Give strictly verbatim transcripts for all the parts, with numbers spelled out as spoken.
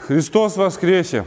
Христос воскресе!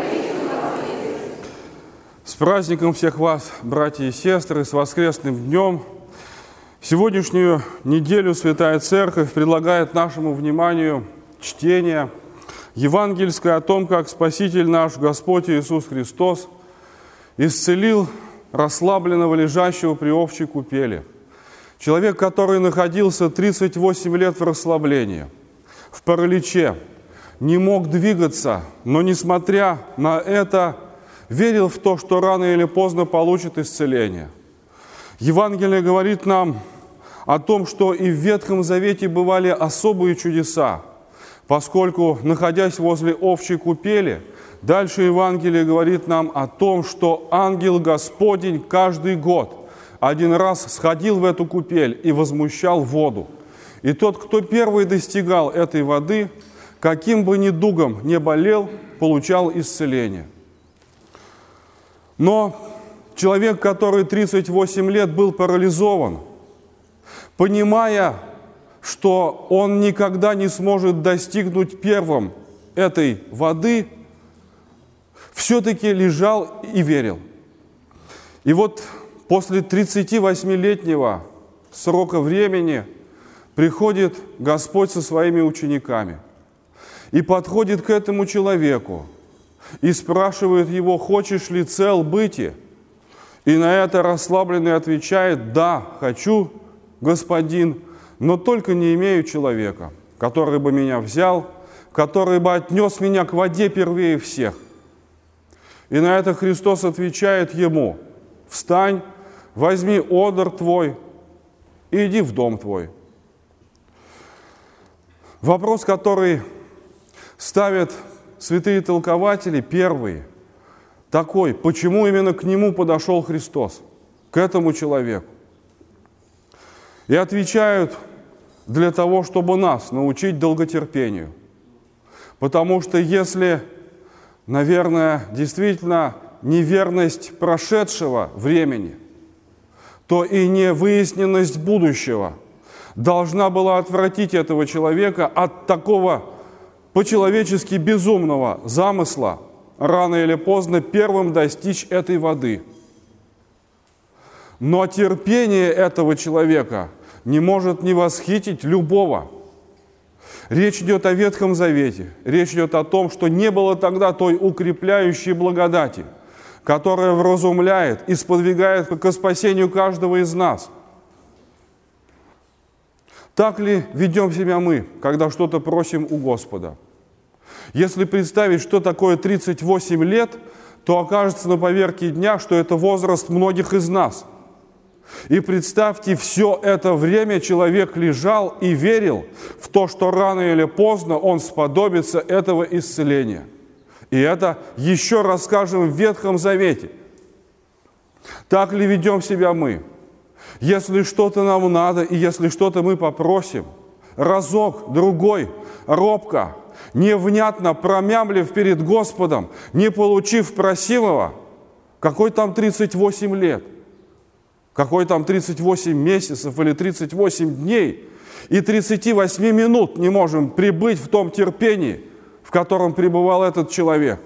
С праздником всех вас, братья и сестры, с воскресным днем! Сегодняшнюю неделю Святая Церковь предлагает нашему вниманию чтение евангельское о том, как Спаситель наш, Господь Иисус Христос, исцелил расслабленного, лежащего при общей купели. Человек, который находился тридцать восемь лет в расслаблении, в параличе, не мог двигаться, но, несмотря на это, верил в то, что рано или поздно получит исцеление. Евангелие говорит нам о том, что и в Ветхом Завете бывали особые чудеса, поскольку, находясь возле общей купели, дальше Евангелие говорит нам о том, что ангел Господень каждый год один раз сходил в эту купель и возмущал воду. И тот, кто первый достигал этой воды, каким бы недугом ни болел, получал исцеление. Но человек, который тридцать восемь лет был парализован, понимая, что он никогда не сможет достигнуть первым этой воды, все-таки лежал и верил. И вот после тридцативосьмилетнего срока времени приходит Господь со своими учениками и подходит к этому человеку и спрашивает его: «Хочешь ли цел быти?» И на это расслабленный отвечает: «Да, хочу, Господин, но только не имею человека, который бы меня взял, который бы отнес меня к воде первее всех». И на это Христос отвечает ему: «Встань, возьми одр твой и иди в дом твой». Вопрос, который ставят святые толкователи, первый, такой: почему именно к нему подошел Христос, к этому человеку? И отвечают: для того, чтобы нас научить долготерпению. Потому что если, наверное, действительно неверность прошедшего времени, то и невыясненность будущего должна была отвратить этого человека от такого по-человечески безумного замысла рано или поздно первым достичь этой воды. Но терпение этого человека не может не восхитить любого. Речь идет о Ветхом Завете. Речь идет о том, что не было тогда той укрепляющей благодати, которая вразумляет и сподвигает к спасению каждого из нас. Так ли ведем себя мы, когда что-то просим у Господа? Если представить, что такое тридцать восемь лет, то окажется на поверке дня, что это возраст многих из нас. И представьте, все это время человек лежал и верил в то, что рано или поздно он сподобится этого исцеления. И это еще раз скажем в Ветхом Завете. Так ли ведем себя мы? Если что-то нам надо, и если что-то мы попросим, разок, другой, робко, невнятно промямлив перед Господом, не получив просимого, какой там тридцать восемь лет, какой там тридцать восемь месяцев или тридцать восемь дней, и тридцать восемь минут не можем пребыть в том терпении, в котором пребывал этот человек.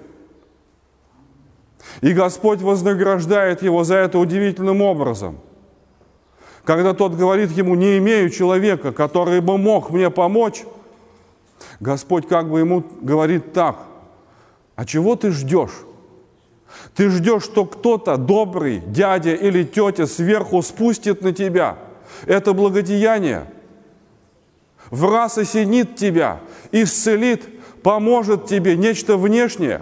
И Господь вознаграждает его за это удивительным образом. Когда тот говорит ему: «Не имею человека, который бы мог мне помочь», Господь как бы ему говорит так: «А чего ты ждешь? Ты ждешь, что кто-то добрый, дядя или тетя сверху спустит на тебя это благодеяние, в раз осенит тебя, исцелит, поможет тебе нечто внешнее.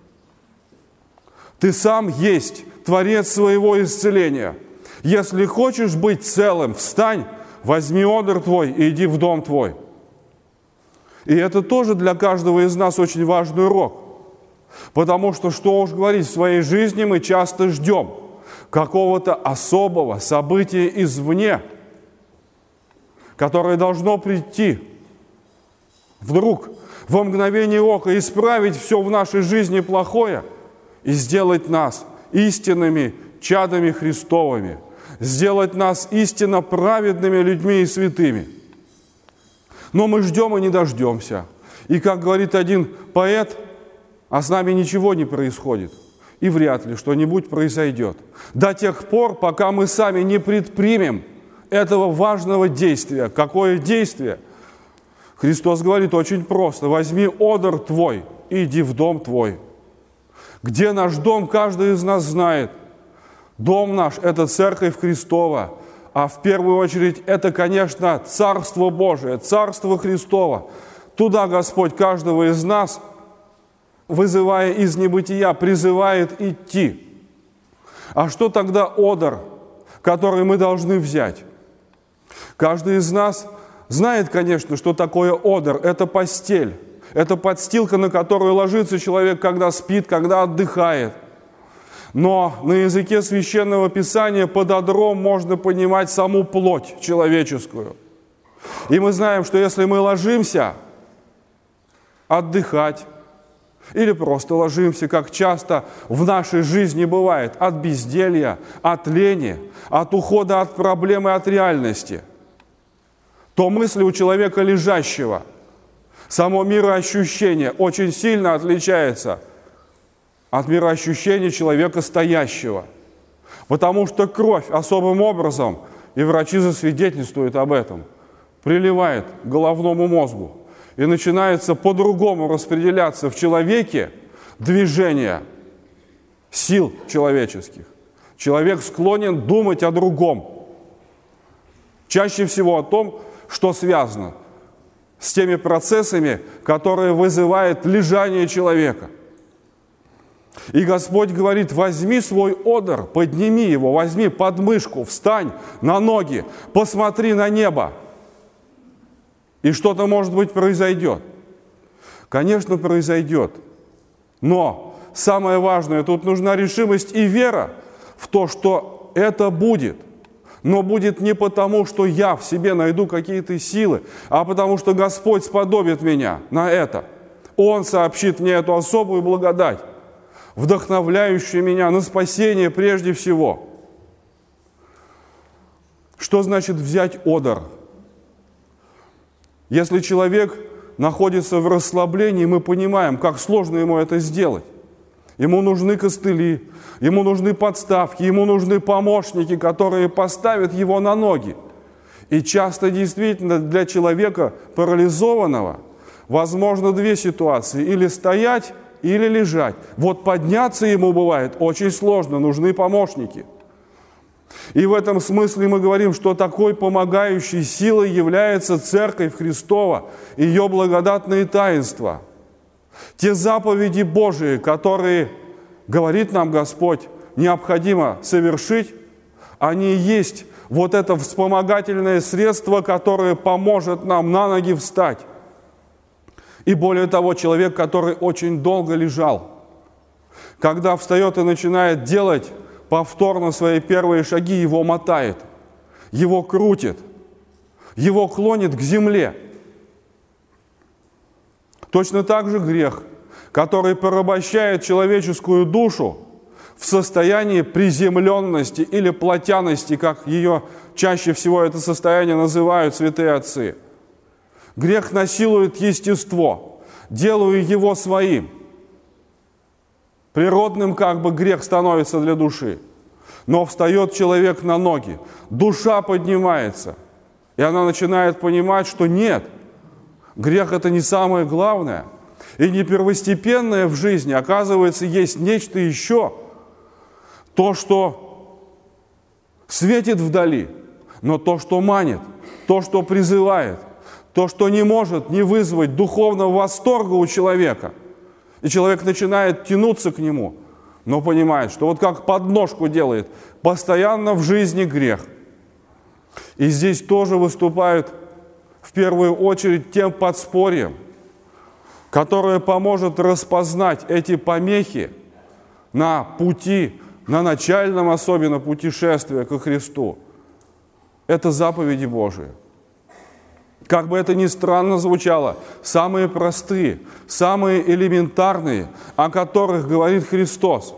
Ты сам есть Творец своего исцеления. Если хочешь быть целым, встань, возьми одр твой и иди в дом твой». И это тоже для каждого из нас очень важный урок. Потому что, что уж говорить, в своей жизни мы часто ждем какого-то особого события извне, которое должно прийти вдруг, во мгновение ока, исправить все в нашей жизни плохое и сделать нас истинными чадами Христовыми, сделать нас истинно праведными людьми и святыми. Но мы ждем и не дождемся. И как говорит один поэт, а с нами ничего не происходит, и вряд ли что-нибудь произойдет. До тех пор, пока мы сами не предпримем этого важного действия. Какое действие? Христос говорит очень просто: возьми одр твой и иди в дом твой. Где наш дом, каждый из нас знает. Дом наш – это Церковь Христова, а в первую очередь это, конечно, Царство Божие, Царство Христово. Туда Господь каждого из нас, вызывая из небытия, призывает идти. А что тогда одр, который мы должны взять? Каждый из нас знает, конечно, что такое одр. Это постель, это подстилка, на которую ложится человек, когда спит, когда отдыхает. Но на языке Священного Писания под одром можно понимать саму плоть человеческую. И мы знаем, что если мы ложимся отдыхать, или просто ложимся, как часто в нашей жизни бывает, от безделья, от лени, от ухода от проблемы, от реальности, то мысли у человека лежащего, само мироощущение очень сильно отличается от мироощущения человека стоящего. Потому что кровь особым образом, и врачи засвидетельствуют об этом, приливает к головному мозгу. И начинается по-другому распределяться в человеке движение сил человеческих. Человек склонен думать о другом. Чаще всего о том, что связано с теми процессами, которые вызывают лежание человека. И Господь говорит: возьми свой одр, подними его, возьми подмышку, встань на ноги, посмотри на небо. И что-то, может быть, произойдет. Конечно, произойдет. Но самое важное, тут нужна решимость и вера в то, что это будет. Но будет не потому, что я в себе найду какие-то силы, а потому что Господь сподобит меня на это. Он сообщит мне эту особую благодать, вдохновляющую меня на спасение прежде всего. Что значит взять одр? Если человек находится в расслаблении, мы понимаем, как сложно ему это сделать. Ему нужны костыли, ему нужны подставки, ему нужны помощники, которые поставят его на ноги. И часто действительно для человека парализованного возможно две ситуации: или стоять, или лежать. Вот подняться ему бывает очень сложно, нужны помощники. И в этом смысле мы говорим, что такой помогающей силой является Церковь Христова, ее благодатные таинства. Те заповеди Божии, которые, говорит нам Господь, необходимо совершить, они и есть вот это вспомогательное средство, которое поможет нам на ноги встать. И более того, человек, который очень долго лежал, когда встает и начинает делать повторно свои первые шаги, его мотает, его крутит, его клонит к земле. Точно так же грех, который порабощает человеческую душу в состоянии приземленности или плотяности, как ее чаще всего это состояние называют святые отцы. Грех насилует естество, делая его своим. Природным как бы грех становится для души. Но встает человек на ноги, душа поднимается, и она начинает понимать, что нет, грех – это не самое главное, и не первостепенное в жизни, оказывается, есть нечто еще, то, что светит вдали, но то, что манит, то, что призывает, то, что не может не вызвать духовного восторга у человека. И человек начинает тянуться к нему, но понимает, что вот как подножку делает, постоянно в жизни грех. И здесь тоже выступают в первую очередь тем подспорьем, которое поможет распознать эти помехи на пути, на начальном особенно путешествии ко Христу. Это заповеди Божии. Как бы это ни странно звучало, самые простые, самые элементарные, о которых говорит Христос.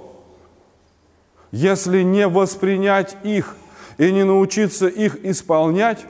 Если не воспринять их и не научиться их исполнять,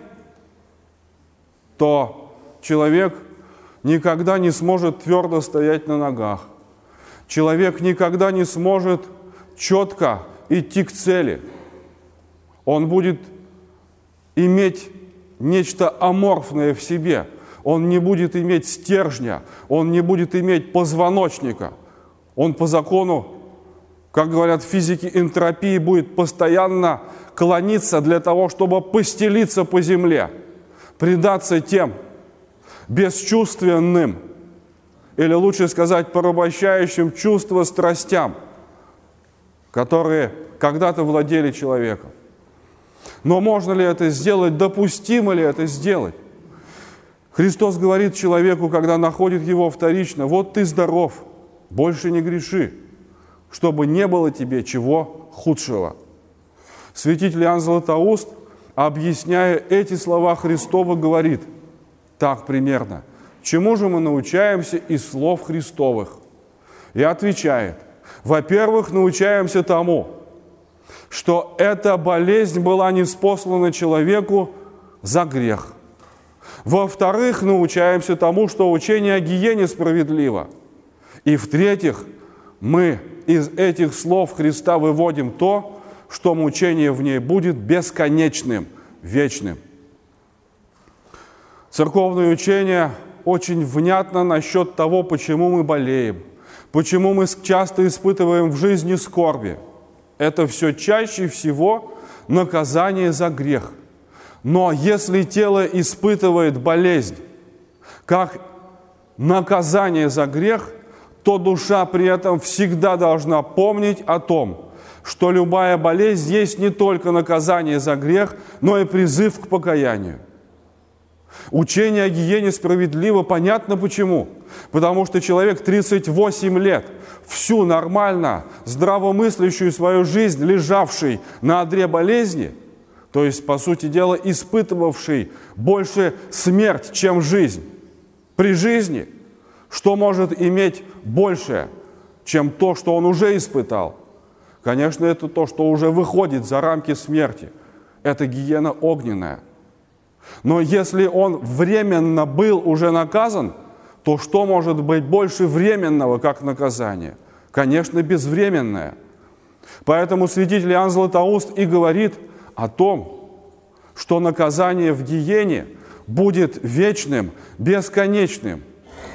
то человек никогда не сможет твердо стоять на ногах, человек никогда не сможет четко идти к цели. Он будет иметь нечто аморфное в себе. Он не будет иметь стержня, он не будет иметь позвоночника. Он по закону, как говорят физики, энтропии, будет постоянно клониться для того, чтобы постелиться по земле, предаться тем бесчувственным, или лучше сказать, порабощающим чувства страстям, которые когда-то владели человеком. Но можно ли это сделать? Допустимо ли это сделать? Христос говорит человеку, когда находит его вторично: вот ты здоров, больше не греши, чтобы не было тебе чего худшего. Святитель Иоанн Златоуст, объясняя эти слова Христова, говорит так примерно: чему же мы научаемся из слов Христовых? И отвечает: во-первых, научаемся тому, что эта болезнь была ниспослана человеку за грех. Во-вторых, научаемся тому, что учение о гиене справедливо. И в-третьих, мы из этих слов Христа выводим то, что мучение в ней будет бесконечным, вечным. Церковное учение очень внятно насчет того, почему мы болеем, почему мы часто испытываем в жизни скорби. Это все чаще всего наказание за грех. Но если тело испытывает болезнь как наказание за грех, то душа при этом всегда должна помнить о том, что любая болезнь есть не только наказание за грех, но и призыв к покаянию. Учение о гиене справедливо, понятно почему. Потому что человек тридцать восемь лет, всю нормально, здравомыслящую свою жизнь, лежавший на одре болезни, то есть, по сути дела, испытывавший больше смерть, чем жизнь, при жизни, что может иметь большее, чем то, что он уже испытал? Конечно, это то, что уже выходит за рамки смерти. Это гиена огненная. Но если он временно был уже наказан, то что может быть больше временного, как наказание? Конечно, безвременное. Поэтому святитель Иоанн Златоуст и говорит о том, что наказание в гиене будет вечным, бесконечным.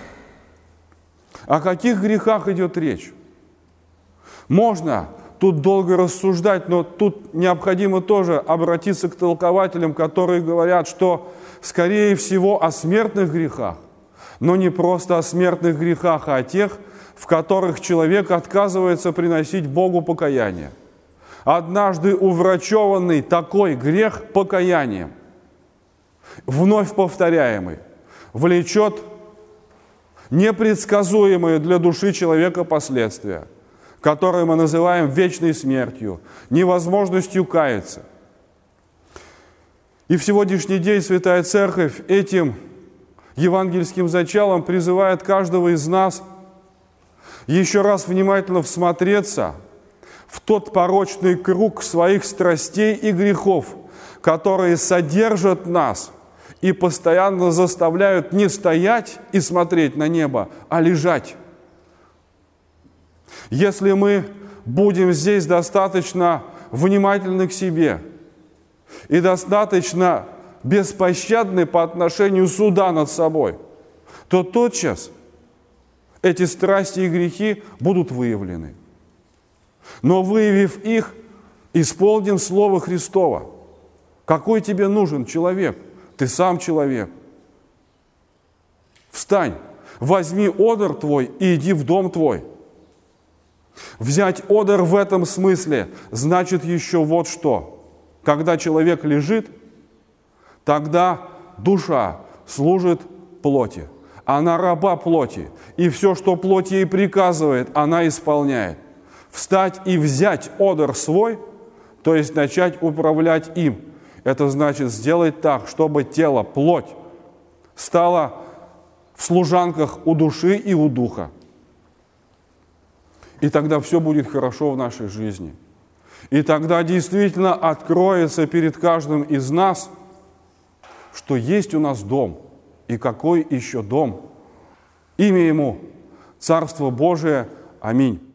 О каких грехах идет речь? Можно тут долго рассуждать, но тут необходимо тоже обратиться к толкователям, которые говорят, что, скорее всего, о смертных грехах, но не просто о смертных грехах, а о тех, в которых человек отказывается приносить Богу покаяние. Однажды уврачеванный такой грех покаянием, вновь повторяемый, влечет непредсказуемые для души человека последствия, которые мы называем вечной смертью, невозможностью каяться. И в сегодняшний день Святая Церковь этим евангельским зачалом призывает каждого из нас еще раз внимательно всмотреться в тот порочный круг своих страстей и грехов, которые содержат нас и постоянно заставляют не стоять и смотреть на небо, а лежать. Если мы будем здесь достаточно внимательны к себе и достаточно беспощадны по отношению суда над собой, то тотчас эти страсти и грехи будут выявлены. Но выявив их, исполним Слово Христово. Какой тебе нужен человек? Ты сам человек. Встань, возьми одр твой и иди в дом твой. Взять одр в этом смысле значит еще вот что. Когда человек лежит, тогда душа служит плоти. Она раба плоти. И все, что плоть ей приказывает, она исполняет. Встать и взять одр свой, то есть начать управлять им, это значит сделать так, чтобы тело, плоть, стало в служанках у души и у духа. И тогда все будет хорошо в нашей жизни. И тогда действительно откроется перед каждым из нас, что есть у нас дом. И какой еще дом? Имя ему – Царство Божие, Аминь.